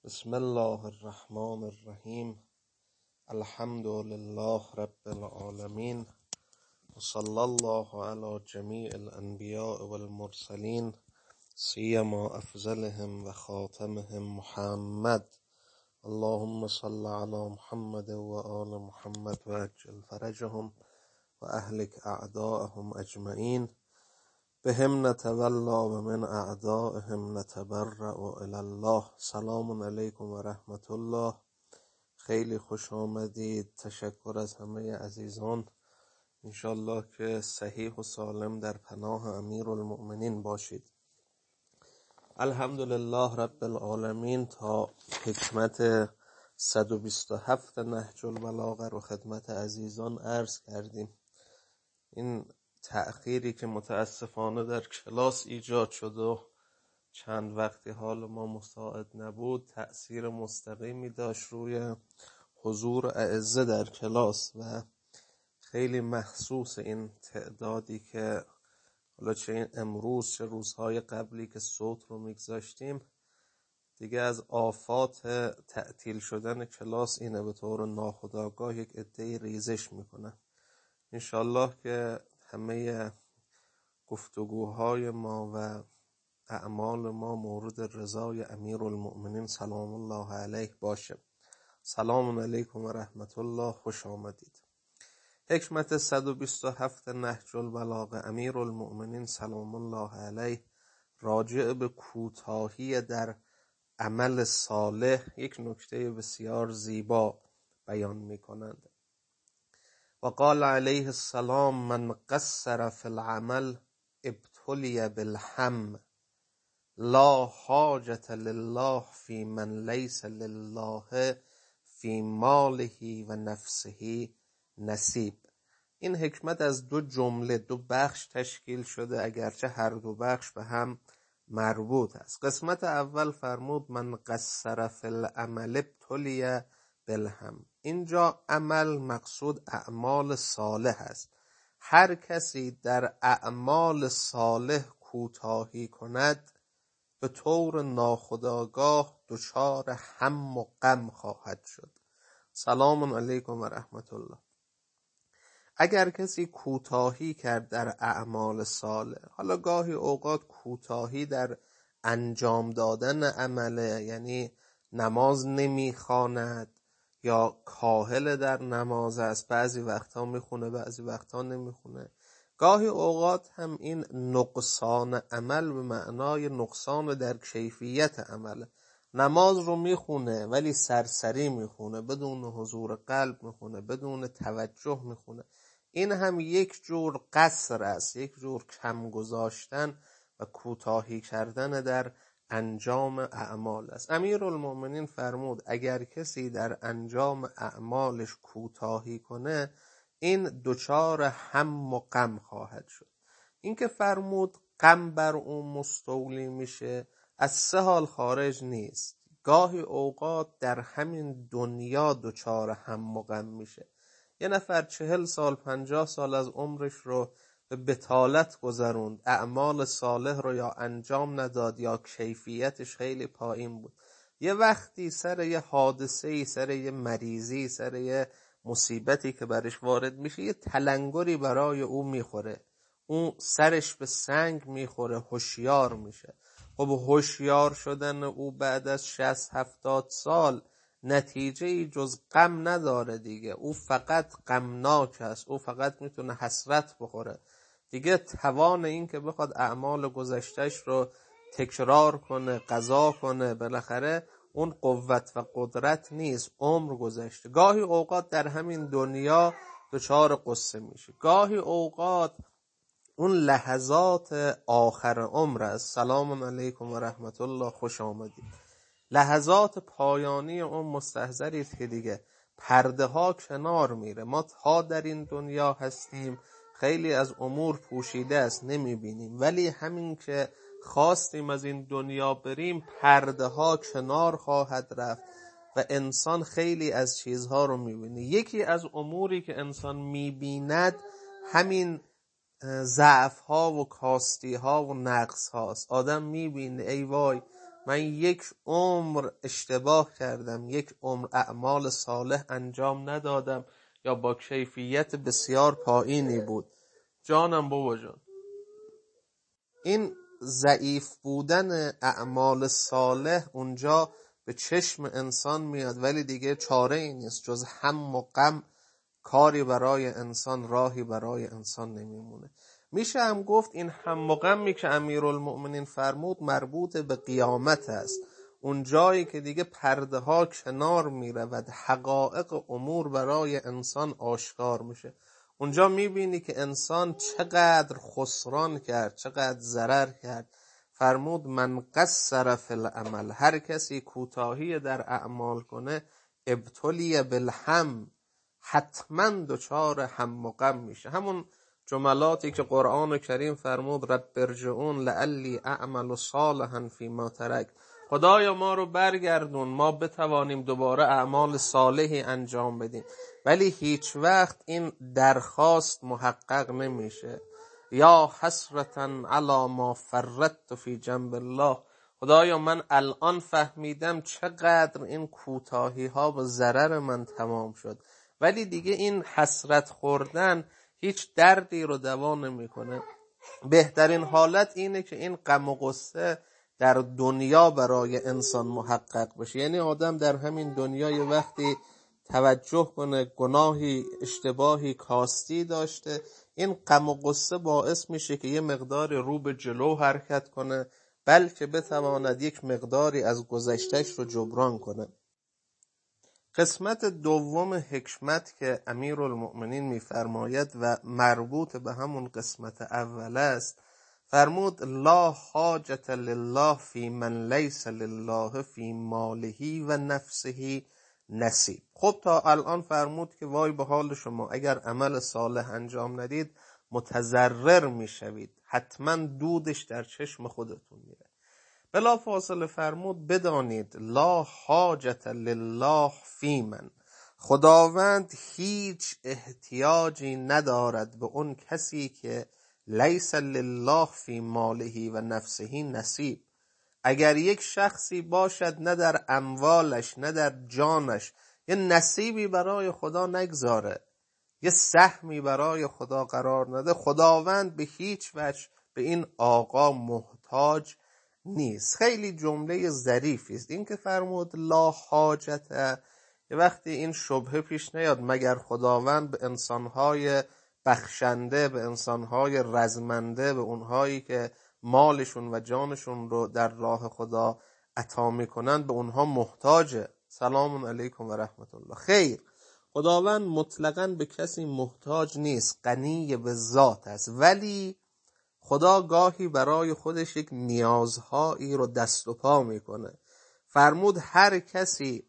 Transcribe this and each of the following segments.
بسم الله الرحمن الرحیم. الحمد لله رب العالمین و صلی الله علی جمیع الانبیاء والمرسلین سیما افضلهم و خاتمهم محمد. اللهم صل علی محمد و آل محمد و عجل فرجهم و اهلک اعداءهم اجمعین. بهم نتولا و من اعدائهم نتبرأ الی الله. سلام علیکم و رحمت الله. خیلی خوش آمدید. تشکر از همه عزیزان. انشالله که صحیح و سالم در پناه امیرالمؤمنین باشید. الحمدلله رب العالمین. تا حکمت 127 نهج البلاغه رو خدمت عزیزان عرض کردیم. این تأخیری که متاسفانه در کلاس ایجاد شد و چند وقتی حال ما مساعد نبود تأثیر مستقیمی داشت روی حضور اعزه در کلاس و خیلی محسوس این تعدادی که حالا چه این امروز چه روزهای قبلی که صوت رو میگذاشتیم دیگه از آفات تعطیل شدن کلاس اینه، به طور ناخودآگاه یک عده‌ای ریزش میکنن. انشالله که همه گفتگوهای ما و اعمال ما مورد رضای امیرالمؤمنین سلام الله علیه باشه. سلام علیکم و رحمت الله. خوش آمدید. حکمت 127 نهج البلاغه. امیرالمؤمنین سلام الله علیه راجع به کوتاهی در عمل صالح یک نکته بسیار زیبا بیان می کنند. و قال علیه السلام من قصر فی العمل ابتلی بالهم لا حاجة لله فی من لیس لله فی ماله و نفسه نصیب. این حکمت از دو جمله، دو بخش تشکیل شده، اگرچه هر دو بخش به هم مربوط است. قسمت اول فرمود من قصر فی العمل ابتلی بالهم. اینجا عمل مقصود اعمال صالح است. هر کسی در اعمال صالح کوتاهی کند به طور ناخودآگاه دچار هم و غم خواهد شد. سلام علیکم و رحمت الله. اگر کسی کوتاهی کرد در اعمال صالح، حالا گاهی اوقات کوتاهی در انجام دادن عمله، یعنی نماز نمیخواند یا کاهل در نماز است، بعضی وقتا میخونه بعضی وقتا نمیخونه. گاهی اوقات هم این نقصان عمل به معنای نقصان در کیفیت عمله. نماز رو میخونه ولی سرسری میخونه، بدون حضور قلب میخونه، بدون توجه میخونه. این هم یک جور قصر است، یک جور کم گذاشتن و کوتاهی کردن در انجام اعمال است. امیرالمؤمنین فرمود اگر کسی در انجام اعمالش کوتاهی کنه این دچار هم و غم خواهد شد. این که فرمود غم بر اون مستولی میشه از سه حال خارج نیست. گاهی اوقات در همین دنیا دچار هم و غم میشه. یه نفر 40 سال 50 سال از عمرش رو به بطالت گذروند، اعمال صالح رو یا انجام نداد یا کیفیتش خیلی پایین بود. یه وقتی سر یه حادثه‌ای، سر یه مریضی، سر یه مصیبتی که برش وارد میشه یه تلنگری برای او میخوره، اون سرش به سنگ میخوره، هوشیار میشه. خب هوشیار شدن او بعد از 60-70 سال نتیجه جز غم نداره دیگه. او فقط غمناک است، او فقط میتونه حسرت بخوره دیگه. توان این که بخواد اعمال گذشتهش رو تکرار کنه، قضا کنه، بالاخره اون قوت و قدرت نیست. عمر گذشته. گاهی اوقات در همین دنیا دچار قصه میشه، گاهی اوقات اون لحظات آخر عمر است. سلام علیکم و رحمت الله. خوش آمدید. لحظات پایانی اون مستحضرید که دیگه پرده ها کنار میره. ما تا در این دنیا هستیم خیلی از امور پوشیده است نمیبینیم، ولی همین که خواستیم از این دنیا بریم پرده ها کنار خواهد رفت و انسان خیلی از چیزها رو میبینه. یکی از اموری که انسان میبیند همین ضعف ها و کاستی ها و نقص هاست. آدم میبینه ای وای من یک عمر اشتباه کردم، یک عمر اعمال صالح انجام ندادم یا با کیفیت بسیار پایینی بود. جانم بابا جان، این ضعیف بودن اعمال صالح اونجا به چشم انسان میاد، ولی دیگه چاره ای نیست جز هم و غم. کاری برای انسان، راهی برای انسان نمیمونه. میشه هم گفت این هم و غمی که امیرالمؤمنین فرمود مربوط به قیامت است، اون جایی که دیگه پرده ها کنار میرود، حقایق امور برای انسان آشکار میشه. اونجا میبینی که انسان چقدر خسران کرد، چقدر ضرر کرد. فرمود من قصر فی العمل، هر کسی کوتاهی در اعمال کنه ابتلی بالهم، حتما دچار هم و غم میشه. همون جملاتی که قرآن کریم فرمود رب ارجعون لعلی اعمل صالحا فیما ترک، خدایا ما رو برگردون ما بتوانیم دوباره اعمال صالحی انجام بدیم. ولی هیچ وقت این درخواست محقق نمیشه. یا حسرتا علی ما فرطت فی جنب الله، خدایا من الان فهمیدم چقدر این کوتاهی ها به ضرر من تمام شد. ولی دیگه این حسرت خوردن هیچ دردی رو دوا نمیکنه. بهترین حالت اینه که این غم و غصه در دنیا برای انسان محقق بشه. یعنی آدم در همین دنیا یه وقتی توجه کنه گناهی، اشتباهی، کاستی داشته، این غم و غصه باعث میشه که یه مقدار رو به جلو حرکت کنه، بلکه بتواند یک مقداری از گذشتهش رو جبران کنه. قسمت دوم حکمت که امیرالمؤمنین میفرماید و مربوط به همون قسمت اول است، فرمود لا حاجت لله فی من لیس لله فی ماله و نفسه نصیب. خب تا الان فرمود که وای به حال شما اگر عمل صالح انجام ندید متضرر میشوید، حتما دودش در چشم خودتون میره. بلا فاصله فرمود بدانید لا حاجت لله فی من، خداوند هیچ احتیاجی ندارد به اون کسی که لیس لله فی ماله و نفسه نصیب. اگر یک شخصی باشد نه در اموالش نه در جانش یه نصیبی برای خدا نگذاره، یه سهمی برای خدا قرار نده، خداوند به هیچ وجه به این آقا محتاج نیست. خیلی جمله ظریفی است این که فرمود لا حاجت. یه وقتی این شبهه پیش نیاد مگر خداوند به انسانهای بخشنده، به انسانهای رزمنده، به اونهایی که مالشون و جانشون رو در راه خدا عطا میکنن به اونها محتاجه؟ سلام علیکم و رحمت الله. خیر، خداوند مطلقاً به کسی محتاج نیست، غنی به ذات است، ولی خدا گاهی برای خودش یک نیازهایی رو دست و پا میکنه. فرمود هر کسی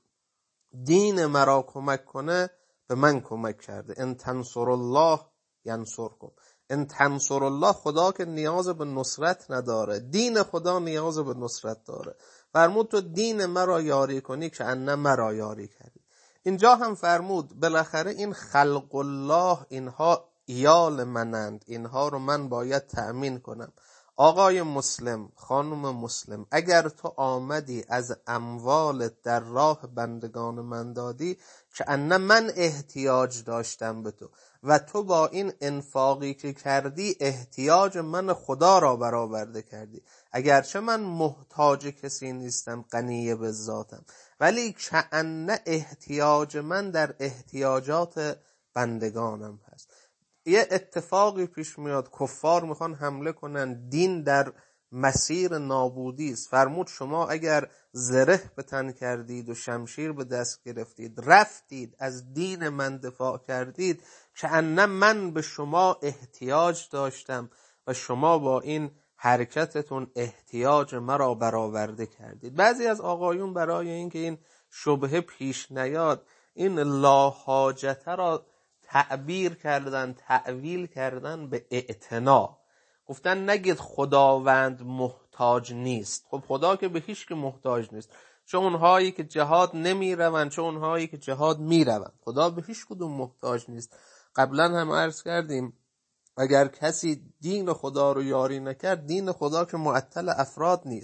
دین مرا کمک کنه به من کمک کرده. ان تنصر الله ینصرکم. ان تنصر الله، خدا که نیاز به نصرت نداره، دین خدا نیاز به نصرت داره. فرمود تو دین مرا یاری کنی که ان مرا یاری کردی. اینجا هم فرمود بالاخره این خلق الله اینها ایال منند، اینها رو من باید تأمین کنم. آقای مسلم، خانم مسلم، اگر تو آمدی از اموالت در راه بندگان من دادی که ان من احتیاج داشتم به تو و تو با این انفاقی که کردی احتیاج من خدا را برآورده کردی. اگرچه من محتاج کسی نیستم، غنی به ذاتم، ولی که ان احتیاج من در احتیاجات بندگانم هست. یه اتفاقی پیش میاد، کفار میخوان حمله کنن، دین در مسیر نابودی است. فرمود شما اگر زره به تن کردید و شمشیر به دست گرفتید، رفتید از دین من دفاع کردید، که ان من به شما احتیاج داشتم و شما با این حرکتتون احتیاج مرا برآورده کردید. بعضی از آقایون برای اینکه این شبهه پیش نیاد این لا حاجت را تعبیر کردن، تعویل کردن به اعتنا. گفتن نگید خداوند محتاج نیست. خب خدا که به هیچ که محتاج نیست، چه اونهایی که جهاد نمی روند چه اونهایی که جهاد می روند. خدا به هیچ کدوم محتاج نیست. قبلا هم عرض کردیم اگر کسی دین خدا رو یاری نکرد، دین خدا که معطل افراد نیست،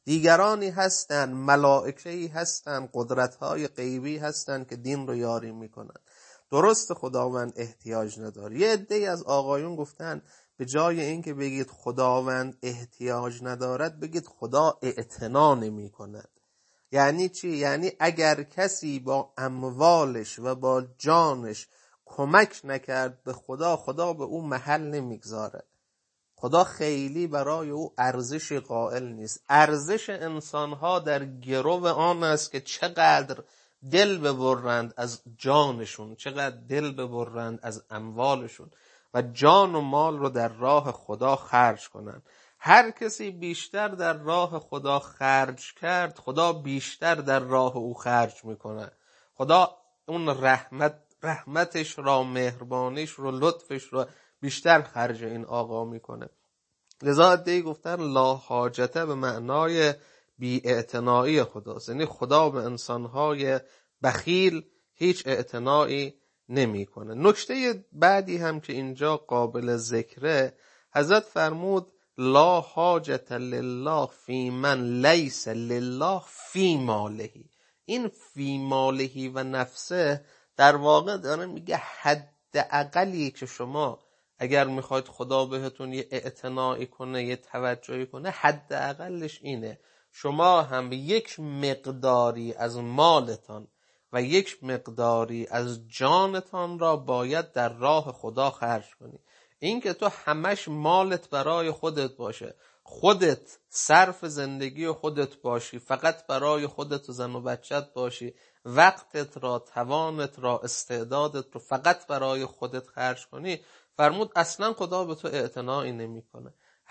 دیگرانی هستن، ملائکه‌ای هستن، قدرت‌های غیبی هستن که دین رو یاری میکنن. درست خداوند احتیاج نداره. یه عده‌ای از آقایون گفتن به جای اینکه بگید خداوند احتیاج ندارد، بگید خدا اعتنا نمی‌کند. یعنی چی؟ یعنی اگر کسی با اموالش و با جانش کمک نکرد به خدا، خدا به او محل نمیگذاره. خدا خیلی برای او ارزش قائل نیست. ارزش انسانها در گرو آن است که چقدر دل ببرند از جانشون، چقدر دل ببرند از اموالشون و جان و مال رو در راه خدا خرج کنند. هر کسی بیشتر در راه خدا خرج کرد، خدا بیشتر در راه او خرج میکنه. خدا اون رحمتش را، مهربانیش رو، لطفش رو بیشتر خرج این آقا میکنه. لذا عده‌ای گفتن لا حاجته به معنای بی‌اعتنایی خداست، یعنی خدا به انسانهای بخیل هیچ اعتنایی نمی کنه. نکته بعدی هم که اینجا قابل ذکره، حضرت فرمود لا حاجت لله فی من لیس لله فی ماله. این فی ماله و نفسه در واقع داره میگه حد اقلی که شما اگر میخواید خدا بهتون یه اعتنایی کنه، یه توجهی کنه، حد اقلش اینه شما هم یک مقداری از مالتان و یک مقداری از جانتان را باید در راه خدا خرج کنی. این که تو همش مالت برای خودت باشه، خودت صرف زندگی خودت باشی، فقط برای خودت و زن و بچت باشی، وقتت را، توانت را، استعدادت رو فقط برای خودت خرج کنی، فرمود اصلا خدا به تو اعتنایی نمیکنه.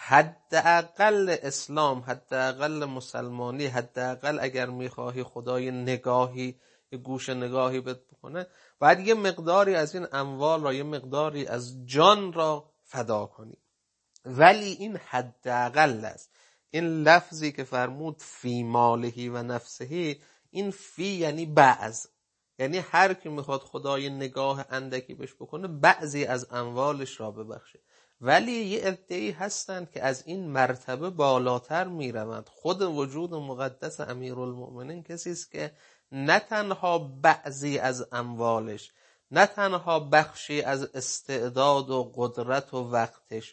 حداقل اسلام، حداقل مسلمانی، حداقل اگر میخواهی خدای نگاهی، یه گوش نگاهی بهت بکنه، باید یه مقداری از این اموال را، یه مقداری از جان را فدا کنی. ولی این حداقل است. این لفظی که فرمود فی مالهی و نفسهی، این فی یعنی بعض، یعنی هر کی میخواد خدای نگاه اندکی بهش بکنه بعضی از اموالش را ببخشه. ولی یه عده‌ای هستند که از این مرتبه بالاتر میروند. خود وجود مقدس امیرالمؤمنین کسی است که نه تنها بعضی از اموالش، نه تنها بخشی از استعداد و قدرت و وقتش،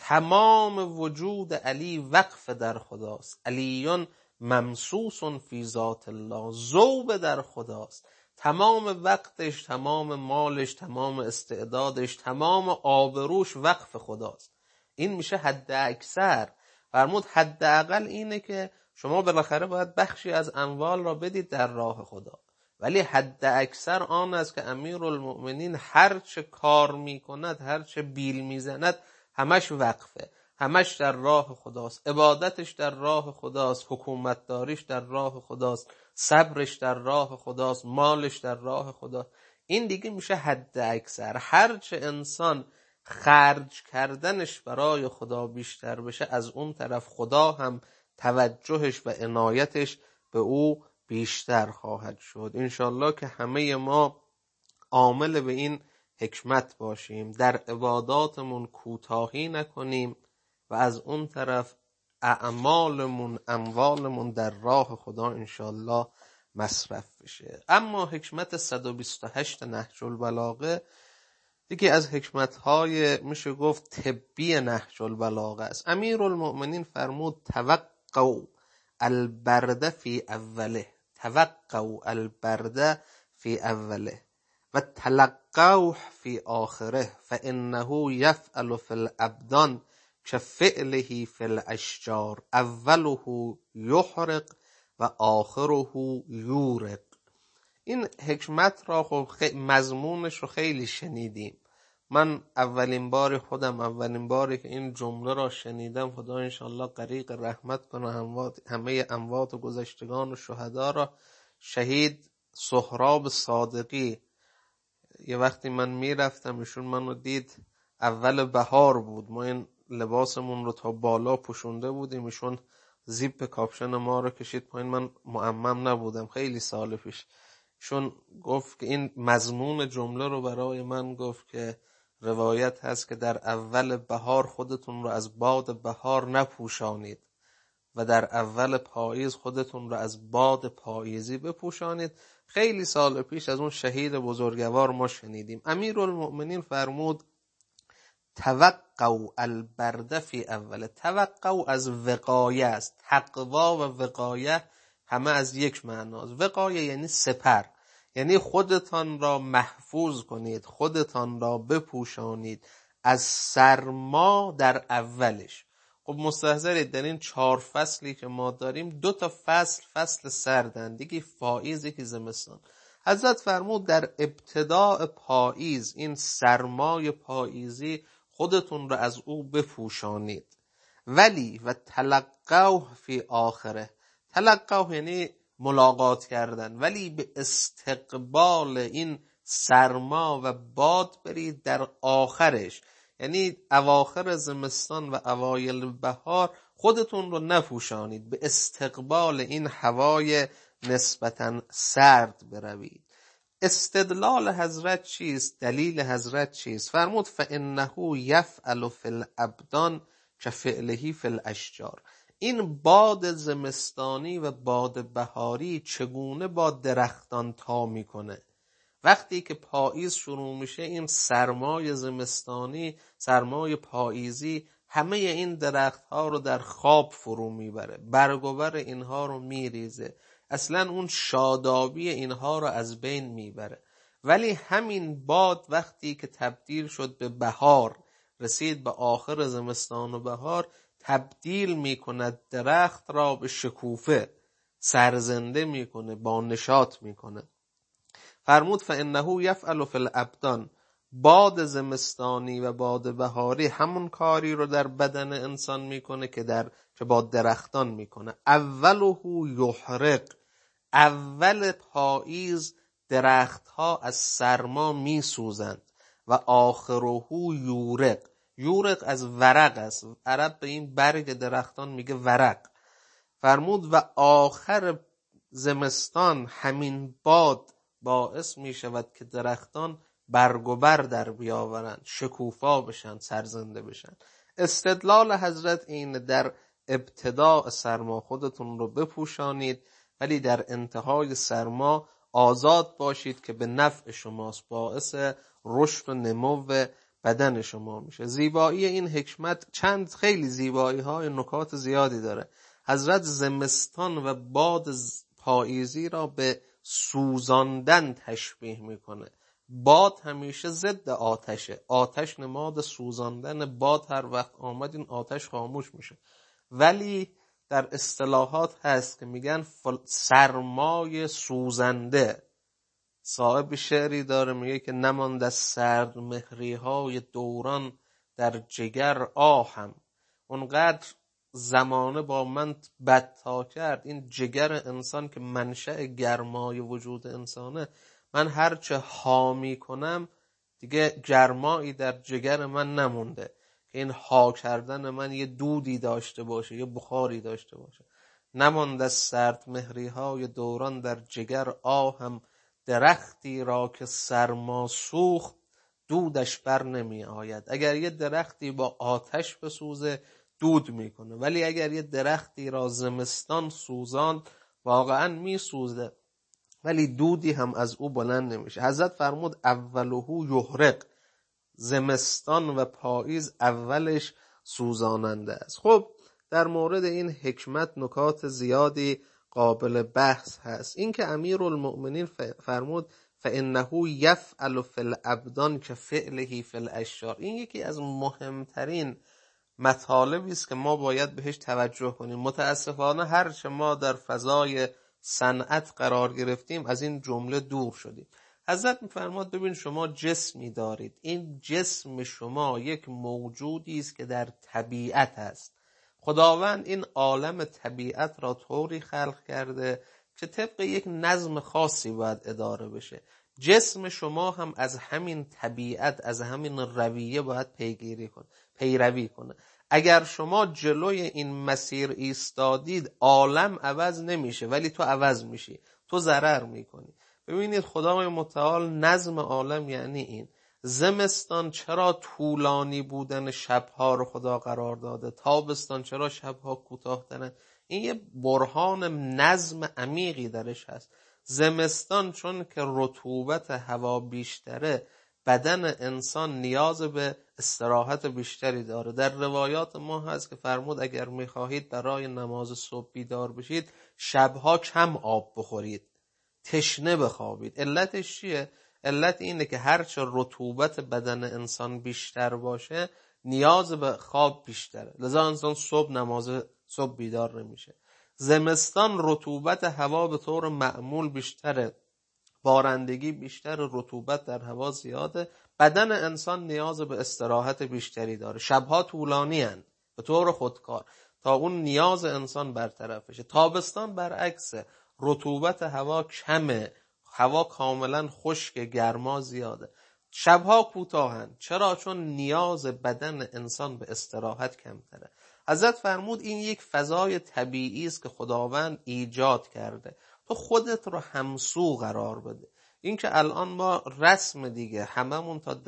تمام وجود علی وقف در خداست. علیون ممسوس فی ذات الله، ذوب در خداست. تمام وقتش، تمام مالش، تمام استعدادش، تمام آبروش وقف خداست. این میشه حد اکثر. فرمود حداقل اینه که شما بالاخره باید بخشی از اموال را بدید در راه خدا. ولی حد اکثر آن است که امیرالمؤمنین هر چه کار میکند، هر چه بیل میزند، همش وقفه، همش در راه خداست. عبادتش در راه خداست، حکومتداریش در راه خداست، صبرش در راه خداست، مالش در راه خداست. این دیگه میشه حد اکثر. هر چه انسان خرج کردنش برای خدا بیشتر بشه، از اون طرف خدا هم توجهش و عنایتش به او بیشتر خواهد شد. انشالله که همه ما عامل به این حکمت باشیم، در عباداتمون کوتاهی نکنیم و از اون طرف اعمالمون، اموالمون در راه خدا انشالله مصرف بشه. اما حکمت 128 نهج البلاغه یکی از حکمت‌های میشه گفت طبی نهج البلاغه است. امیرالمؤمنین فرمود توقعوا البرد فی اوله، توقعوا البرد فی اوله و تلقوه فی آخره فانه یفعل فی الابدان كفعله فی الاشجار اوله یحرق و آخره یورق. این حکمت را خب مضمونش رو خیلی شنیدیم. من اولین باری که این جمله را شنیدم، خدا انشالله غریق رحمت کنه همه اموات و گذشتگان و شهدا را، شهید سهراب صادقی، یه وقتی من میرفتم ایشون منو دید، اول بهار بود، ما این لباسمون رو تا بالا پوشونده بودیم، ایشون زیپ کاپشن ما رو کشید پایین، من معمم نبودم، خیلی سال پیش. ایشون گفت که این مضمون جمله رو برای من گفت که روایت هست که در اول بهار خودتون رو از باد بهار نپوشانید، و در اول پاییز خودتون رو از باد پاییزی بپوشانید. خیلی سال پیش از اون شهید بزرگوار ما شنیدیم، امیرالمؤمنین فرمود توقعوا البرد فی اول. توقع از وقایه است. تقوا و وقایه همه از یک معناست. وقایه یعنی سپر، یعنی خودتان را محفوظ کنید، خودتان را بپوشانید از سرما در اولش. خب مستحضرید در این 4 فصلی که ما داریم 2 تا فصل سردن، یکی پاییز یکی زمستان. حضرت فرمود در ابتداء پاییز این سرمای پاییزی خودتون رو از او بپوشانید. ولی و تلقوه فی آخره. تلقوه یعنی ملاقات کردن، ولی به استقبال این سرما و باد برید در آخرش، یعنی اواخر زمستان و اوایل بهار خودتون رو نپوشانید، به استقبال این هوای نسبتاً سرد بروید. استدلال حضرت چیست؟ دلیل حضرت چیست؟ فرمود فإنه یفعل فی الابدان کفعله فی الاشجار. این باد زمستانی و باد بهاری چگونه با درختان تا میکنه؟ وقتی که پاییز شروع میشه این سرمای زمستانی، سرمای پاییزی همه این درختها رو در خواب فرو میبره، برگ و بر اینها رو میریزه، اصلا اون شادابی اینها رو از بین میبره. ولی همین باد وقتی که تبدیل شد به بهار، رسید به آخر زمستان و بهار، تبدیل میکند درخت را به شکوفه، سرزنده میکنه، با نشاط میکنه. فرمود فإنه یفعل فی الابدان. باد زمستانی و باد بهاری همون کاری رو در بدن انسان میکنه که با درختان میکنه. اوله یحرق. اول پاییز درختها از سرما میسوزند و آخره یورق. یورق از ورق است، عرب به این برگ درختان میگه ورق. فرمود و آخر زمستان همین باد باعث می شود که درختان برگ و بر در بیاورند، شکوفا بشن، سرزنده بشن. استدلال حضرت این در ابتداء سرما خودتون رو بپوشانید، ولی در انتهای سرما آزاد باشید که به نفع شماست، باعث رشد و نمو بدن شما میشه. زیبایی این حکمت چند خیلی زیبایی های نکات زیادی داره. حضرت زمستان و باد پاییزی را به سوزاندن تشبیه میکنه. باد همیشه ضد آتشه، آتش نماد سوزاندن، باد هر وقت آمد این آتش خاموش میشه. ولی در اصطلاحات هست که میگن سرمای سوزنده. صاحب شعری داره میگه که نماند از سرد مهری های دوران در جگر آهم. اونقدر زمانه با من بدتا کرد، این جگر انسان که منشأ گرمای وجود انسانه، من هرچه ها میکنم دیگه گرمایی در جگر من نمونده که این ها کردن من یه دودی داشته باشه، یه بخاری داشته باشه. نماند از سرد مهری های دوران در جگر آهم، درختی را که سرما سوخت دودش بر نمی آید. اگر یه درختی با آتش بسوزه دود میکنه، ولی اگر یه درختی را زمستان سوزان واقعا میسوزه، ولی دودی هم از او بلند نمیشه. حضرت فرمود اوله یحرق. زمستان و پاییز اولش سوزاننده است. خب در مورد این حکمت نکات زیادی قابل بحث هست. این که امیرالمؤمنین فرمود فإنه یفعل فی الابدان کفعله فی الاشجار، این یکی از مهمترین مطالبی است که ما باید بهش توجه کنیم. متاسفانه هرچه ما در فضای صنعت قرار گرفتیم از این جمله دور شدیم. حضرت می‌فرماد ببین شما جسمی دارید، این جسم شما یک موجودی است که در طبیعت است. خداوند این عالم طبیعت را طوری خلق کرده که طبق یک نظم خاصی باید اداره بشه. جسم شما هم از همین طبیعت، از همین رویه باید پیروی کنه. اگر شما جلوی این مسیر ایستادید عالم عوض نمیشه، ولی تو عوض میشی، تو ضرر میکنی. ببینید خدای متعال نظم عالم یعنی این. زمستان چرا طولانی بودن شبها رو خدا قرار داده، تابستان چرا شبها کوتاه ترن؟ این یه برهان نظم عمیقی درش هست. زمستان چون که رطوبت هوا بیشتره، بدن انسان نیاز به استراحت بیشتری داره. در روایات ما هست که فرمود اگر میخواهید برای نماز صبح بیدار بشید، شبها کم آب بخورید، تشنه بخوابید. علتش چیه؟ علت اینه که هرچه رطوبت بدن انسان بیشتر باشه، نیاز به خواب بیشتره، لذا انسان صبح نماز صبح بیدار نمیشه. زمستان رطوبت هوا به طور معمول بیشتره، بارندگی بیشتر، رطوبت در هوا زیاده، بدن انسان نیاز به استراحت بیشتری داره. شبها طولانی هستند به طور خودکار تا اون نیاز انسان برطرف بشه. تابستان برعکسه، رطوبت هوا کمه، هوا کاملا خشک، گرما زیاده، شبها کوتاهن. چرا؟ چون نیاز بدن انسان به استراحت کمتره. حضرت فرمود این یک فضای طبیعی است که خداوند ایجاد کرده، تو خودت رو همسو قرار بده. این که الان ما رسم دیگه هممون تا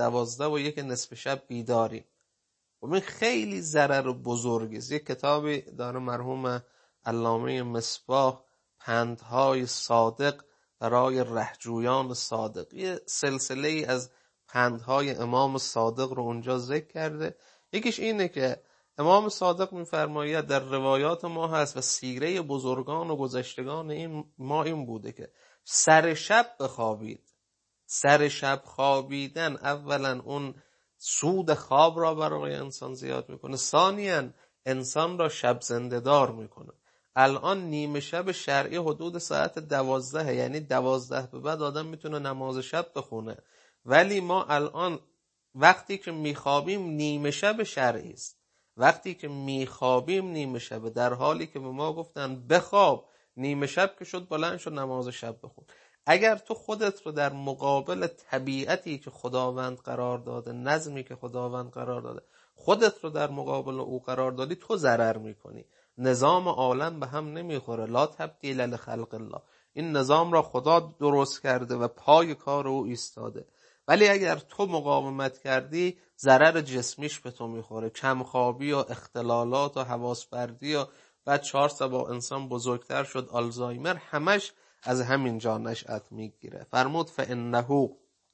12:01 بیداریم و این خیلی ضرر بزرگی است. یک کتابی داره مرحوم علامه مصباح، پندهای صادق برای رهجویان صادق، یه سلسله ای از پندهای امام صادق رو اونجا ذکر کرده. یکیش اینه که امام صادق می‌فرماید در روایات ما هست و سیره بزرگان و گذشتگان این بوده که سر شب بخوابید. سر شب خوابیدن اولا اون سود خواب را برای انسان زیاد میکنه، ثانیاً انسان را شب زنده دار میکنه. الان نیمه شب شرعی حدود ساعت 12، یعنی 12 به بعد آدم میتونه نماز شب بخونه، ولی ما الان وقتی که میخوابیم نیمه شب شرعی است، وقتی که میخوابیم نیمه شب، در حالی که به ما گفتن بخواب، نیمه شب که شد بلند شد نماز شب بخون. اگر تو خودت رو در مقابل طبیعتی که خداوند قرار داده، نظمی که خداوند قرار داده، خودت رو در مقابل او قرار دادی، تو ضرر میکنی. نظام عالم به هم نمیخوره، لا تبدیل لخلق الله. این نظام را خدا درست کرده و پای کار او ایستاده، ولی اگر تو مقاومت کردی ضرر جسمیش به تو میخوره، کمخوابی و اختلالات و حواس پرتی و بعد 4 سال انسان بزرگتر شد آلزایمر، همش از همین جا نشأت میگیره. فرمود فانه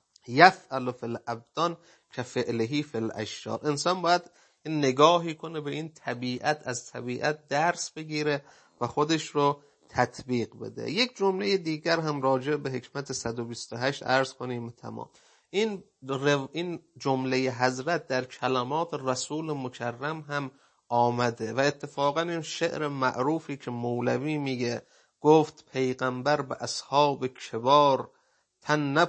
یفعل فی الابدان کفعله فی الاشجار. انسان باید نگاهی کنه به این طبیعت، از طبیعت درس بگیره و خودش رو تطبیق بده. یک جمله دیگر هم راجع به حکمت 128 عرض کنیم تمام. این جمله حضرت در کلمات رسول مکرم هم آمده و اتفاقا این شعر معروفی که مولوی میگه، گفت پیغمبر به اصحاب کبار، تن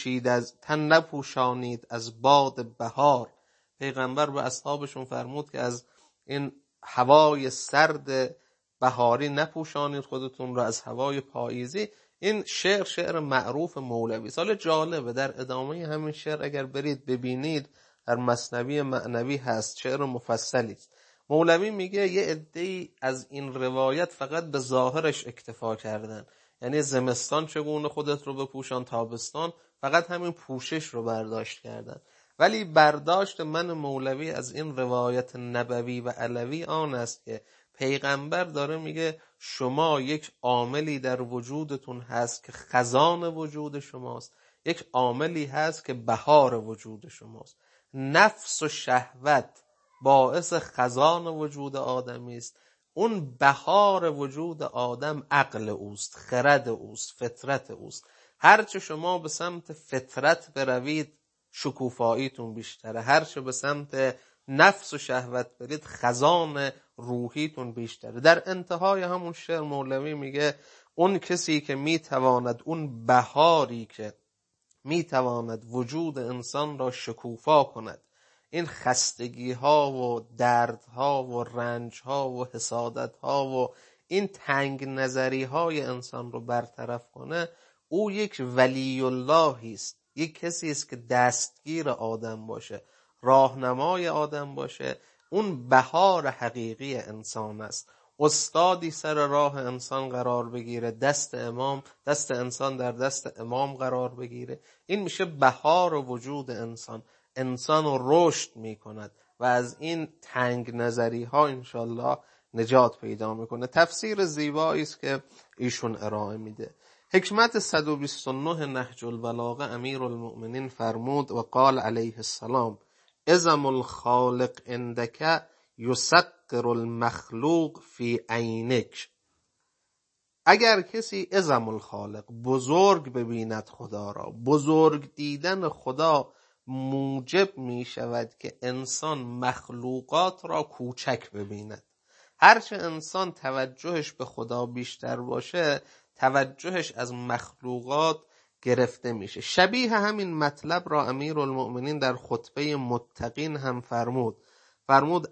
نپوشانید از باد بهار. پیغمبر به اصحابشون فرمود که از این هوای سرد بهاری نپوشانید خودتون رو، از هوای پاییزی. این شعر معروف مولوی. سال جالبه، در ادامه همین شعر اگر برید ببینید در مثنوی معنوی هست، شعر مفصلی است. مولوی میگه یه عده‌ای از این روایت فقط به ظاهرش اکتفا کردن، یعنی زمستان چگونه خودت رو بپوشان، تابستان فقط همین پوشش رو برداشت کردن. ولی برداشت من مولوی از این روایت نبوی و علوی آن است که پیغمبر داره میگه شما یک عاملی در وجودتون هست که خزان وجود شماست، یک عاملی هست که بهار وجود شماست. نفس و شهوت باعث خزان وجود آدمی است، اون بهار وجود آدم عقل اوست، خرد اوست، فطرت اوست. هرچه شما به سمت فطرت بروید شکوفاییتون بیشتره، هرچه به سمت نفس و شهوت برید خزان روحیتون بیشتره. در انتهای همون شعر مولوی میگه اون کسی که میتواند، اون بهاری که میتواند وجود انسان را شکوفا کند، این خستگی ها و دردها و رنج ها و حسادت ها و این تنگ نظری های انسان رو برطرف کنه، او یک ولی الله است، یک کسی است که دستگیر آدم باشه، راهنمای آدم باشه. اون بهار حقیقی انسان است. استادی سر راه انسان قرار بگیره، دست انسان در دست امام قرار بگیره، این میشه بهار وجود انسان. انسان رو رشد میکند و از این تنگ نظری ها انشالله نجات پیدا میکنه. تفسیر زیبایی است که ایشون ارائه میده. حکمت 129 نهج البلاغه امیرالمؤمنین فرمود و قال علیه السلام اعظم الخالق عندک یصغر المخلوق فی عینک. اگر کسی اعظم الخالق بزرگ ببیند خدا را، بزرگ دیدن خدا موجب می شود که انسان مخلوقات را کوچک ببیند. هرچه انسان توجهش به خدا بیشتر باشه، توجهش از مخلوقات گرفته میشه. شبیه همین مطلب را امیرالمؤمنین در خطبه متقین هم فرمود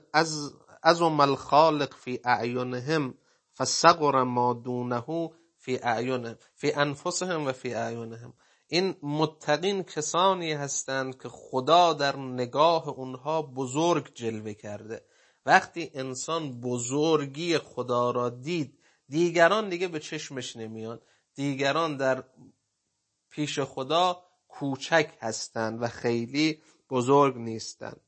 از الخالق فی اعینهم فصغر ما دونه فی اعینهم فی انفسهم و فی اعینهم. این متقین کسانی هستند که خدا در نگاه اونها بزرگ جلوه کرده. وقتی انسان بزرگی خدا را دید، دیگران دیگه به چشمش نمیان، دیگران در پیش خدا کوچک هستند و خیلی بزرگ نیستند.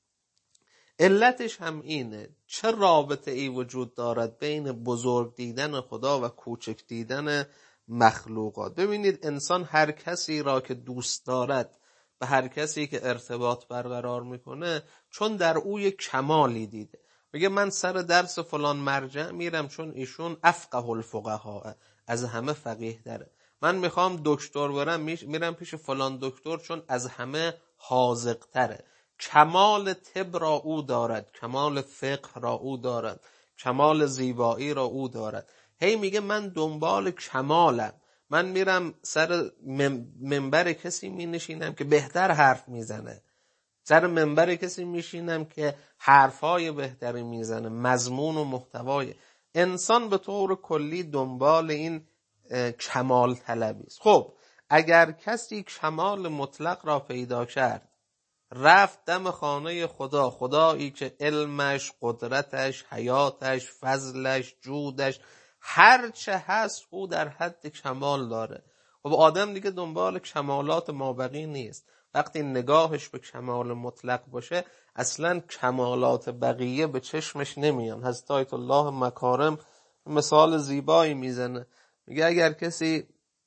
علتش هم اینه، چه رابطه ای وجود دارد بین بزرگ دیدن خدا و کوچک دیدن مخلوقات؟ ببینید انسان هر کسی را که دوست دارد، به هر کسی که ارتباط برقرار میکنه، چون در او یک کمالی دیده. میگه من سر درس فلان مرجع میرم چون ایشون افقه الفقهاء، از همه فقیه داره. من میخوام دکتر برم میرم پیش فلان دکتر چون از همه حاذق تره. کمال طب را او دارد، کمال فقه را او دارد، کمال زیبایی را او دارد. هی میگه من دنبال کمالم، من میرم سر منبر کسی مینشینم که بهتر حرف میزنه، سر منبر کسی میشینم که حرفای بهتری میزنه، مضمون و محتوای. انسان به طور کلی دنبال این کمال طلبی است. خب اگر کسی کمال مطلق را پیدا کرد، رفت دم خانه خدا، خدایی که علمش، قدرتش، حیاتش، فضلش، جودش، هر چه هست او در حد کمال داره. خب آدم دیگه دنبال کمالات مابقی نیست. وقتی نگاهش به کمال مطلق باشه، اصلا کمالات بقیه به چشمش نمیان. حضرت آیت الله مکارم مثال زیبایی میزنه، میگه اگر کسی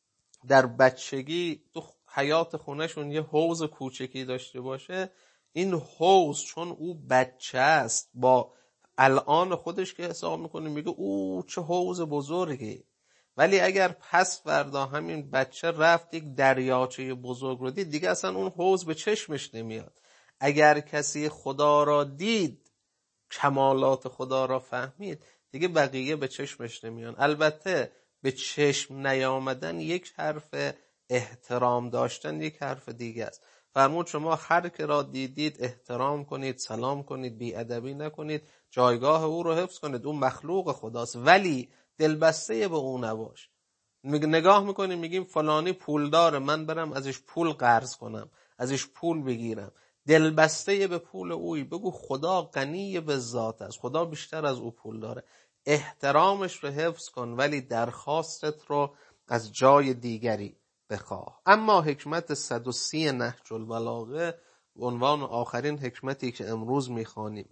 در بچگی تو حیات خونهشون یه حوض کوچکی داشته باشه، این حوض چون او بچه است با الان خودش که حساب میکنه میگه او چه حوض بزرگی. ولی اگر پس فردا همین بچه رفت یک دریاچه بزرگ رو دید، دیگه اصلا اون حوض به چشمش نمیاد. اگر کسی خدا را دید، کمالات خدا را فهمید، دیگه بقیه به چشمش نمیان. البته به چشم نیامدن یک حرف، احترام داشتن یک حرف دیگه است. فرمود شما هر که را دیدید احترام کنید، سلام کنید، بی‌ادبی نکنید، جایگاه او رو حفظ کنید، اون مخلوق خداست، ولی دلبسته به اون نباش. نگاه میکنیم میگیم فلانی پول داره، من برم ازش پول قرض کنم، ازش پول بگیرم، دلبسته به پول اوی. بگو خدا غنی به ذات است، خدا بیشتر از او پول داره، احترامش رو حفظ کن، ولی درخواستت رو از جای دیگری بخواه. اما حکمت 130 نهج البلاغه، عنوان آخرین حکمتی که امروز میخوانیم،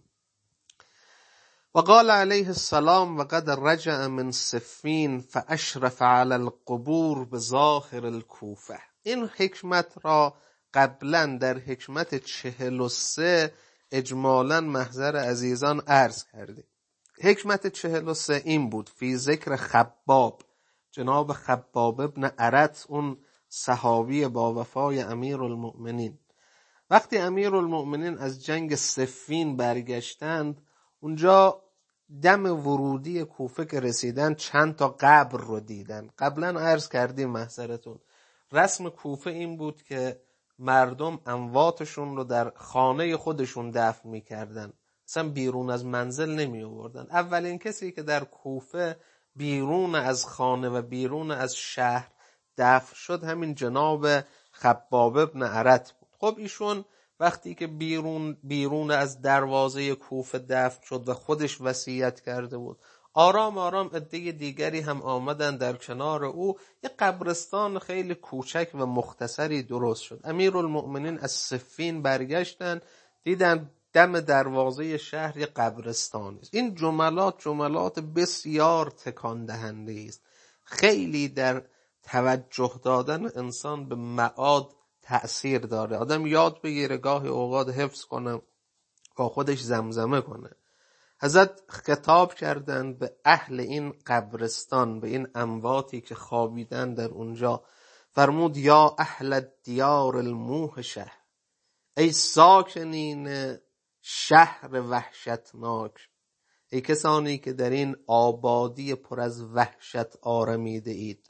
و قال علیه السلام و قد رجع من صفین فاشرف علی القبور بظاهر الکوفه. این حکمت را قبلا در حکمت 43 اجمالا محضر عزیزان عرض کردیم. حکمت 43 این بود، فی ذکر خباب، جناب خباب ابن ارت، اون صحابی با وفای امیرالمؤمنین. وقتی امیرالمؤمنین از جنگ صفین برگشتند، اونجا دم ورودی کوفه که رسیدن چند تا قبر رو دیدن. قبلا عرض کردیم محضرتون، رسم کوفه این بود که مردم امواتشون رو در خانه خودشون دفن میکردن، اصلا بیرون از منزل نمی آوردن. اولین کسی که در کوفه بیرون از خانه و بیرون از شهر دفن شد همین جناب خباب ابن ارت بود. خب ایشون وقتی که بیرون از دروازه کوفه دفن شد و خودش وصیت کرده بود، آرام آرام عده دیگری هم آمدن در کنار او، یه قبرستان خیلی کوچک و مختصری درست شد. امیرالمؤمنین از صفین برگشتن، دیدن دم دروازه شهر یه قبرستانی است. این جملات بسیار تکان دهنده است. خیلی در توجه دادن انسان به معاد تأثیر داره. آدم یاد بگیره گاهی اوقات حفظ کنه، با خودش زمزمه کنه. حضرت خطاب کردند به اهل این قبرستان، به این امواتی که خوابیدن در اونجا. فرمود یا اهل الدیار الموحشه، ای ساکنین شهر وحشتناک، ای کسانی که در این آبادی پر از وحشت آرمیده اید.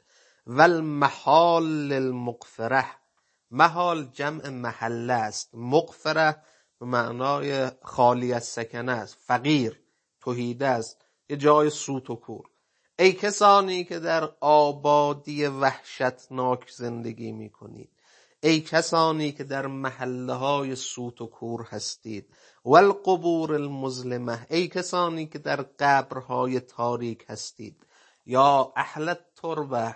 والمحال المغفره، محال جمع محله است، مغفره به معنای خالی از سکنه است، فقیر، تهیده است، یه جای سوت و کور. ای کسانی که در آبادی وحشتناک زندگی می کنید، ای کسانی که در محله های سوت و کور هستید. والقبور المظلمه، ای کسانی که در قبرهای تاریک هستید. یا اهل التربه،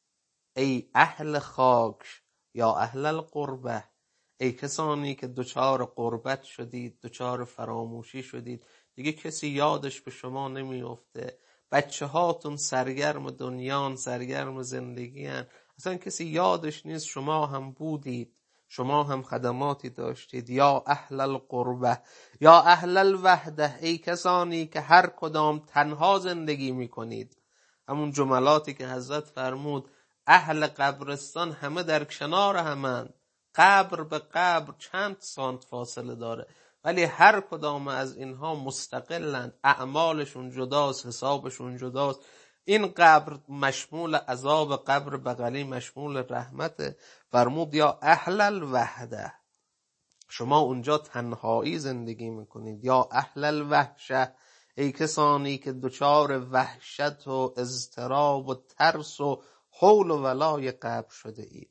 ای اهل خاک. یا اهل القربه، ای کسانی که دچار غربت شدید، دچار فراموشی شدید، دیگه کسی یادش به شما نمیفته. بچه هاتون سرگرم دنیان، سرگرم زندگی هن. اصلا کسی یادش نیست شما هم بودید، شما هم خدماتی داشتید. یا اهل القربه، یا اهل الوحده، ای کسانی که هر کدام تنها زندگی میکنید. همون جملاتی که حضرت فرمود اهل قبرستان همه در کنار همند، قبر به قبر چند سانت فاصله داره، ولی هر کدام از اینها مستقلند، اعمالشون جداست، حسابشون جداست. این قبر مشمول عذاب، قبر بغلی مشمول رحمت. فرمود یا اهل الوحده، شما اونجا تنهایی زندگی میکنید. یا اهل الوحشه، ای کسانی که دچار وحشت و اضطراب و ترس و حول و ولای قبر شده اید.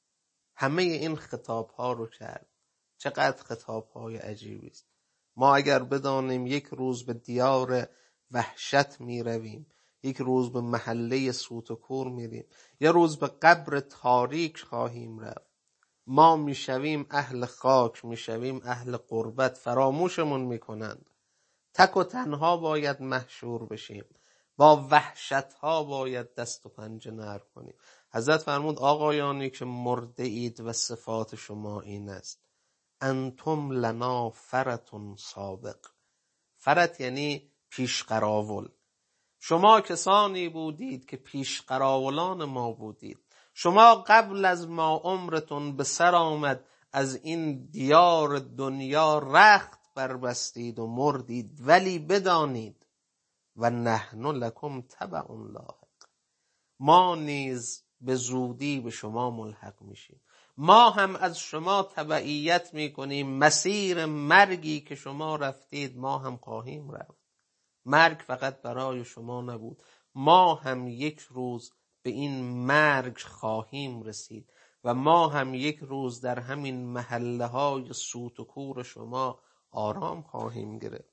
همه این خطاب ها رو کرد. چقدر خطاب های عجیبی است. ما اگر بدانیم یک روز به دیار وحشت می رویم، یک روز به محله سوت و کور میریم، یه روز به قبر تاریک خواهیم رفت، ما میشویم اهل خاک، میشویم اهل قربت، فراموشمون میکنند. تک و تنها باید محشور بشیم، با وحشت ها باید دست و پنجه نرم کنیم. حضرت فرمود آقایانی که مرده اید و صفات شما این است: انتم لنا فرتون سابق. فرت یعنی پیش قراول. شما کسانی بودید که پیش قراولان ما بودید. شما قبل از ما عمرتون به سر آمد، از این دیار دنیا رخت بربستید و مردید، ولی بدانید و نحن لکم تبع لاحق، ما نیز به زودی به شما ملحق میشیم. ما هم از شما تبعیت میکنیم. مسیر مرگی که شما رفتید ما هم خواهیم رفت. مرگ فقط برای شما نبود، ما هم یک روز به این مرگ خواهیم رسید و ما هم یک روز در همین محله های سوت و کور شما آرام خواهیم گرفت.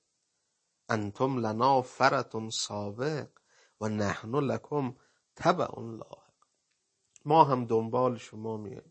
انتم لنا فرتون سابق و نحن لکم تبع لاحق، ما هم دنبال شما میایم.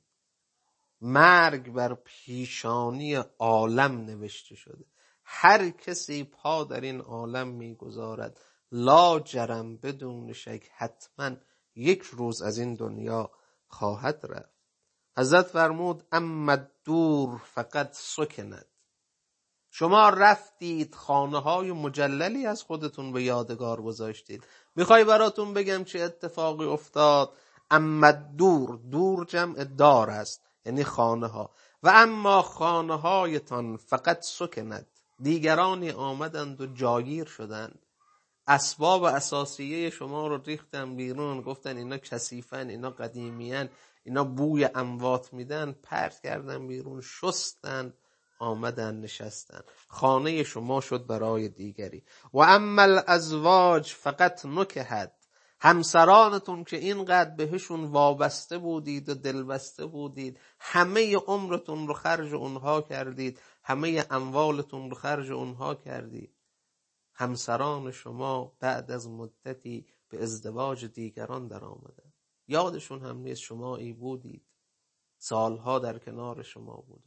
مرگ بر پیشانی عالم نوشته شده. هر کسی پا در این عالم میگذارد لا جرم بدون شک حتما یک روز از این دنیا خواهد رفت. حضرت فرمود اما الدور فقط سکند. شما رفتید خانه های مجللی از خودتون به یادگار گذاشتید. میخوای براتون بگم چه اتفاقی افتاد؟ اما الدور، دور جمع دار است یعنی خانه ها. و اما خانه هایتان فقط سکند، دیگرانی آمدند و جاگیر شدند، اسباب اساسیه شما رو ریختن بیرون، گفتن اینا کثیفن، اینا قدیمیان، اینا بوی اموات میدن، پرت کردن بیرون، شستن، آمدن نشستن. خانه شما شد برای دیگری. و اما الازواج فقط نکهت، همسرانتون که اینقدر بهشون وابسته بودید و دلبسته بودید، همه عمرتون رو خرج اونها کردید، همه اموالتون رو خرج اونها کردید، همسران شما بعد از مدتی به ازدواج دیگران در آمدن، یادشون هم نیست شما ای بودید، سالها در کنار شما بودن.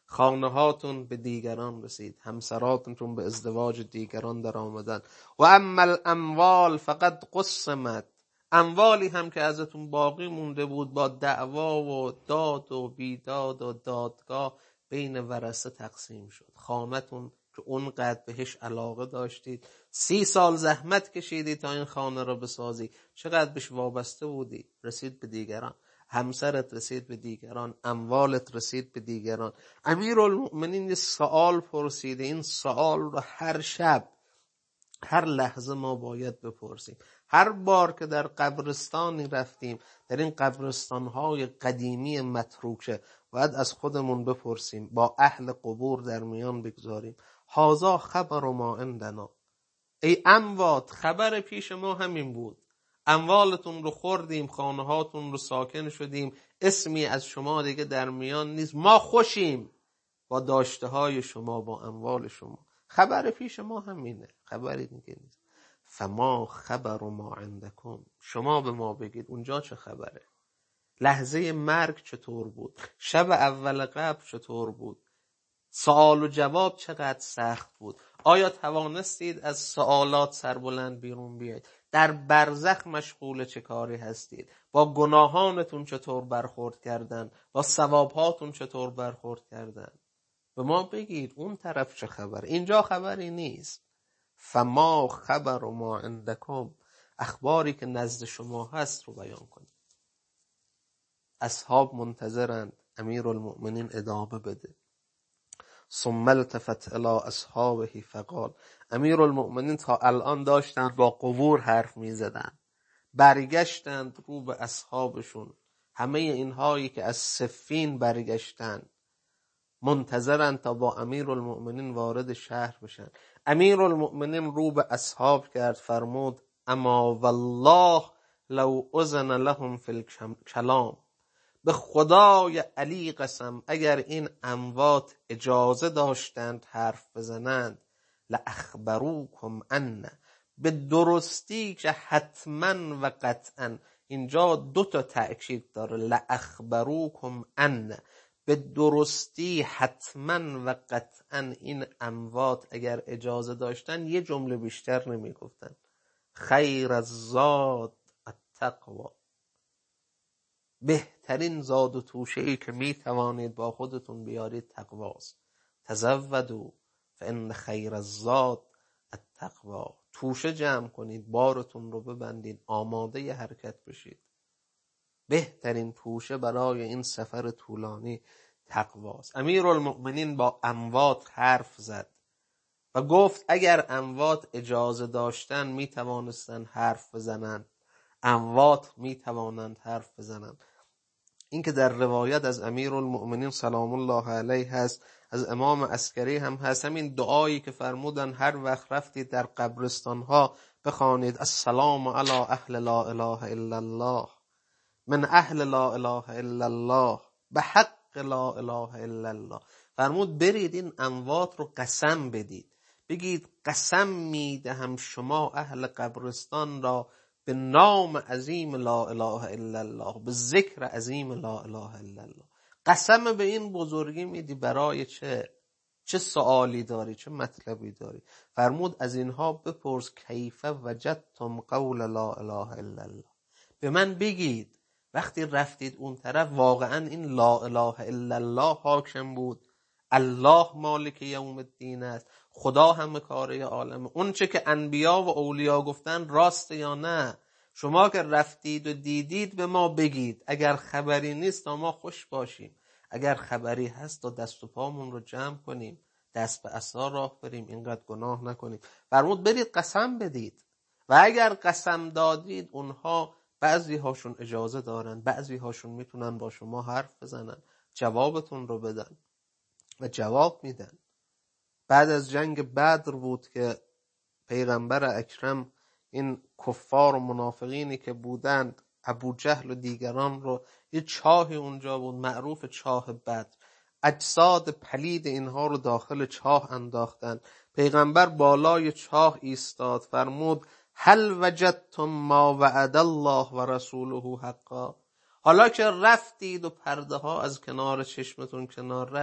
خانه هاتون به دیگران رسید، همسراتون به ازدواج دیگران در آمدن. و اما الاموال فقط قسمت، اموالی هم که ازتون باقی مونده بود با دعوا و داد و بیداد و دادگاه بین ورثه تقسیم شد. خانه‌تون که اونقدر بهش علاقه داشتید، 30 سال زحمت کشیدی تا این خانه رو بسازی، چقدر بهش وابسته بودی، رسید به دیگران. همسرت رسید به دیگران، اموالت رسید به دیگران. امیرالمؤمنین یه سوال پرسیده، این سوال رو هر شب هر لحظه ما باید بپرسیم. هر بار که در قبرستانی رفتیم، در این قبرستان‌های قدیمی متروکه، باید از خودمون بپرسیم، با اهل قبور در میان بگذاریم هذا خبر ما عندنا. ای اموات، خبر پیش ما همین بود، اموالتون رو خوردیم، خانه هاتون رو ساکن شدیم، اسمی از شما دیگه در میان نیست، ما خوشیم با داشته های شما، با اموال شما. خبر پیش ما همینه، خبری دیگه نیست. فما خبر ما عندکم، شما به ما بگید اونجا چه خبره؟ لحظه مرگ چطور بود؟ شب اول قبر چطور بود؟ سوال و جواب چقدر سخت بود؟ آیا توانستید از سوالات سربلند بیرون بیاید؟ در برزخ مشغول چه کاری هستید؟ با گناهانتون چطور برخورد کردن؟ با ثوابهاتون چطور برخورد کردن؟ به ما بگید اون طرف چه خبر؟ اینجا خبری نیست. فما خبر ما عندکم، اخباری که نزد شما هست رو بیان کنید. اصحاب منتظرند امیرالمؤمنین ادامه بده. ثم التفت الی اصحابه فقال، امیرالمؤمنین تا الان داشتند با قبور حرف می زدن، برگشتند رو به اصحابشون. همه اینهایی که از صفین برگشتند منتظرند تا با امیرالمؤمنین وارد شهر بشن. امیرالمؤمنین رو به اصحاب کرد، فرمود اما والله لو اذن لهم فی الکلام، به خدای علی قسم اگر این اموات اجازه داشتند حرف بزنند، لاخبروکم ان، به درستی که حتما و قطعا، اینجا 2 تا تأکید داره، لاخبروکم ان، به درستی حتما و قطعا این اموات اگر اجازه داشتن یه جمله بیشتر نمی گفتن، خیر الزاد التقوا، بهترین زاد و توشه‌ای که می توانید با خودتون بیارید تقواست. تزودوا فان خیر الزاد التقوا، توشه جمع کنید، بارتون رو ببندید، آماده ی حرکت بشید. بهترین توشه برای این سفر طولانی تقواست. امیرالمؤمنین با اموات حرف زد و گفت اگر اموات اجازه داشتن می توانستن حرف بزنن، اموات می توانند حرف بزنن. این که در روایت از امیرالمؤمنین سلام الله علیه هست، از امام عسکری هم هست، همین دعایی که فرمودن هر وقت رفتید در قبرستان ها بخوانید السلام علی اهل لا اله الا الله، من اهل لا اله الا الله، به حق لا اله الا الله. فرمود برید این اموات رو قسم بدید، بگید قسم میدهم شما اهل قبرستان را به نام عظیم لا اله الا الله، به ذکر عظیم لا اله الا الله. قسم به این بزرگی میدی برای چه سوالی داری، چه مطلبی داری؟ فرمود از اینها بپرس کیف وجدتم قول لا اله الا الله، به من بگید وقتی رفتید اون طرف واقعا این لا اله الا الله حاکم بود، الله مالک یوم الدین است، خدا همه کاره عالمه، اون چه که انبیا و اولیا گفتن راسته یا نه؟ شما که رفتید و دیدید به ما بگید، اگر خبری نیست تا ما خوش باشیم، اگر خبری هست تا دست و پامون رو جمع کنیم، دست به عصا راه بریم، اینقدر گناه نکنیم. فرمود برید قسم بدید و اگر قسم دادید اونها بعضی هاشون اجازه دارن، بعضی هاشون میتونن با شما حرف بزنن، جوابتون رو بدن و جواب میدن. بعد از جنگ بدر بود که پیغمبر اکرم این کفار و منافقینی که بودند، ابو جهل و دیگران رو، یه چاهی اونجا بود معروف چاه بدر، اجساد پلید اینها رو داخل چاه انداختن. پیغمبر بالای چاه ایستاد، فرمود هل وجدتم ما وعد الله و رسوله حقا، حالا که رفتید و پرده ها از کنار چشمتون کنار رفت،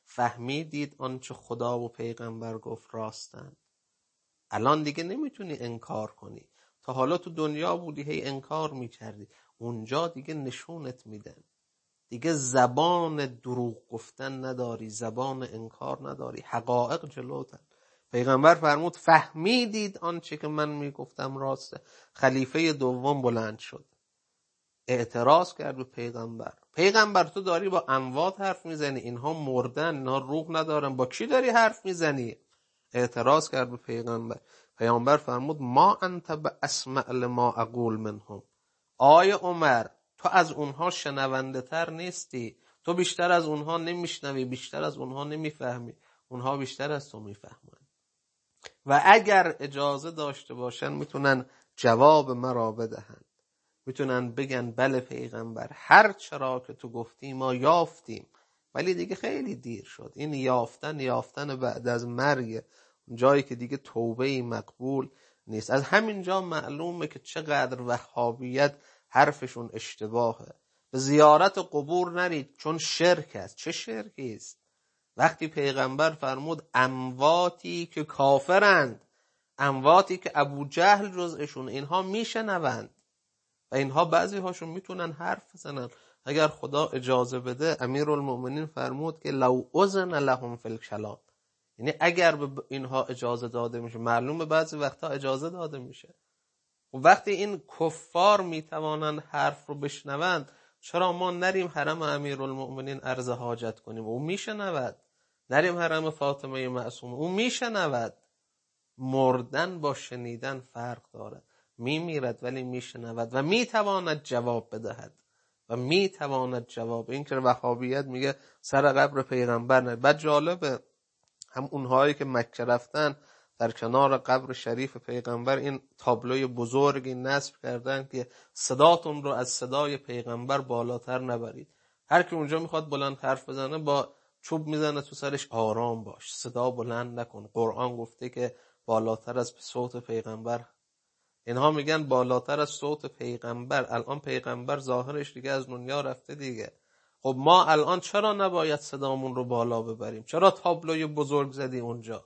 فهمیدید آنچه خدا و پیغمبر گفت راستن. الان دیگه نمیتونی انکار کنی. تا حالا تو دنیا بودی هی انکار میکردی، اونجا دیگه نشونت میدن. دیگه زبان دروغ گفتن نداری، زبان انکار نداری، حقایق جلوتن. پیغمبر فرمود فهمیدید آنچه که من میگفتم راسته. خلیفه دوم بلند شد، اعتراض کرد به پیغمبر تو داری با اموات حرف میزنی، اینها مردن، اینها روح ندارن، با کی داری حرف میزنی؟ اعتراض کرد به پیغمبر فرمود ما انت باسمع لما اقول منهم. آیه عمر، تو از اونها شنونده تر نیستی، تو بیشتر از اونها نمیشنوی، بیشتر از اونها نمیفهمی، اونها بیشتر از تو میفهمن. و اگر اجازه داشته باشن میتونن جواب مرا بدهن، میتونن بگن بله پیغمبر، هر چرا که تو گفتی ما یافتیم، ولی دیگه خیلی دیر شد. این یافتن بعد از مرگ، جایی که دیگه توبه مقبول نیست. از همین جا معلومه که چقدر وهابیت حرفشون اشتباهه. به زیارت قبور نرید چون شرک است. چه شرکی است؟ وقتی پیغمبر فرمود امواتی که کافرند، امواتی که ابو جهل جزءشون، اینها میشنوند و اینها بعضی هاشون میتونن حرف بزنن اگر خدا اجازه بده. امیرالمؤمنین فرمود که لو اذن لهم فی الکلام، یعنی اگر به اینها اجازه داده میشه، معلومه بعضی وقتا اجازه داده میشه. و وقتی این کفار میتوانند حرف رو بشنوند، چرا ما نریم حرم امیرالمؤمنین عرض حاجت کنیم؟ او میشنود. نریم حرم فاطمه معصومه، او میشنود. مردن با شنیدن فرق داره. میمیرد ولی میشنود و میتواند جواب بدهد و میتواند جواب. این که وهابیت میگه سر قبر پیغمبر نه. بعد جالبه هم اونهایی که مکه رفتن در کنار قبر شریف پیغمبر این تابلوی بزرگی نصب کردن که صداتون رو از صدای پیغمبر بالاتر نبرید. هر کی اونجا میخواد بلند حرف بزنه با چوب میزنه تو سرش، آرام باش، صدا بلند نکن، قرآن گفته که بالاتر از صوت پیغمبر. اینها میگن بالاتر از صوت پیغمبر. الان پیغمبر ظاهرش دیگه از دنیا رفته دیگه. خب ما الان چرا نباید صدامون رو بالا ببریم؟ چرا تابلوی بزرگ زدی اونجا؟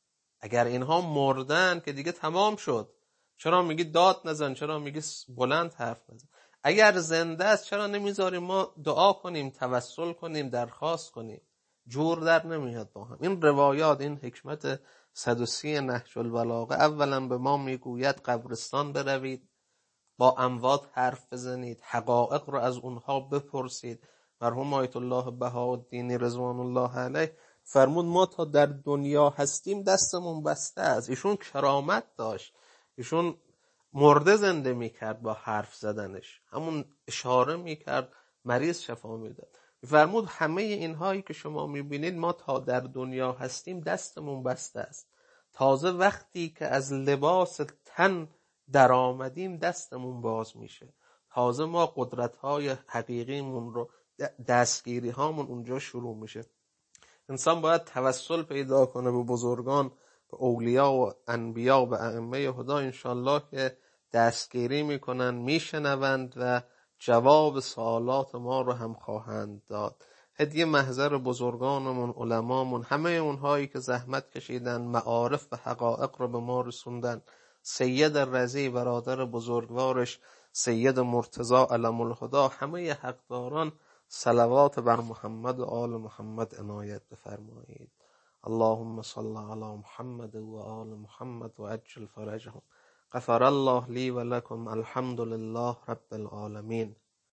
اگر اینها مردن که دیگه تمام شد، چرا میگی داد نزن؟ چرا میگی بلند حرف نزن؟ اگر زنده است چرا نمیذاریم ما دعا کنیم، توسل کنیم، درخواست کنیم؟ جور در نمیاد با هم. این روایات، این حکمت 130 نهج البلاغه اولا به ما میگوید قبرستان بروید، با اموات حرف بزنید، حقایق رو از اونها بپرسید. مرحوم آیت الله بهاءالدین رضوان الله علیه فرمود ما تا در دنیا هستیم دستمون بسته است. ایشون کرامت داشت، ایشون مرده زنده میکرد با حرف زدنش، همون اشاره میکرد مریض شفا میداد. فرمود همه اینهایی که شما میبینید ما تا در دنیا هستیم دستمون بسته است. تازه وقتی که از لباس تن در آمدیم دستمون باز میشه. تازه ما قدرت‌های حقیقیمون رو، دستگیری هامون اونجا شروع میشه. انسان باید توسل پیدا کنه به بزرگان، به اولیاء و انبیا، به ائمه هدی. انشالله که دستگیری میکنن، میشنوند و جواب سوالات ما رو هم خواهند داد. هدیه محضر بزرگانمون، علمامون، همه اونهایی که زحمت کشیدن، معارف و حقایق رو به ما رسوندن. سید رضی برادر بزرگوارش، سید مرتضی علم الهدی، همه حقداران صلوات بر محمد و آل محمد عنایت بفرمایید. اللهم صل علی محمد و آل محمد و عجل فرجهم. غفر الله لی و لکم. الحمد لله رب العالمین.